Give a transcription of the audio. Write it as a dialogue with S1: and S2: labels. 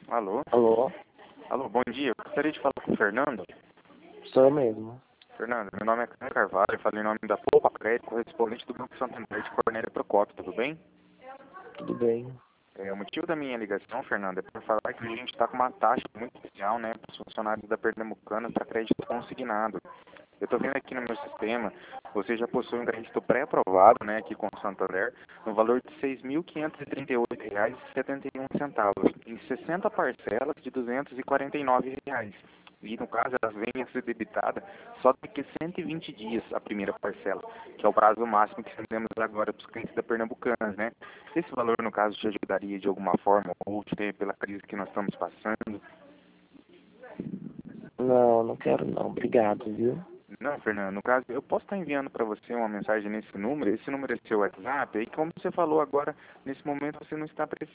S1: Alô?
S2: Alô?
S1: Alô, bom dia. Eu gostaria de falar com o Fernando.
S2: Sou eu mesmo.
S1: Fernando, meu nome é Caio Carvalho, eu falei em nome da Poupa Crédito, correspondente do Grupo Santander de Cornélia Procópio, tudo bem?
S2: Tudo bem?
S1: O motivo da minha ligação, Fernando, é para falar que a gente está com uma taxa muito especial, né, para os funcionários da Pernambucana para crédito consignado. Eu estou vendo aqui no meu sistema, você já possui um crédito pré-aprovado, né, aqui com o Santander, no valor de R$ 6.538,71, em 60 parcelas de R$ 249. E no caso, elas vêm a ser debitadas só daqui a 120 dias a primeira parcela, que é o prazo máximo que temos agora para os clientes da Pernambucanas, né? Esse valor, no caso, te ajudaria de alguma forma, ou pela crise que nós estamos passando?
S2: Não, não quero não. Obrigado, viu?
S1: Não, Fernando, no caso, eu posso estar enviando para você uma mensagem nesse número, esse número é seu WhatsApp, e como você falou agora, nesse momento você não está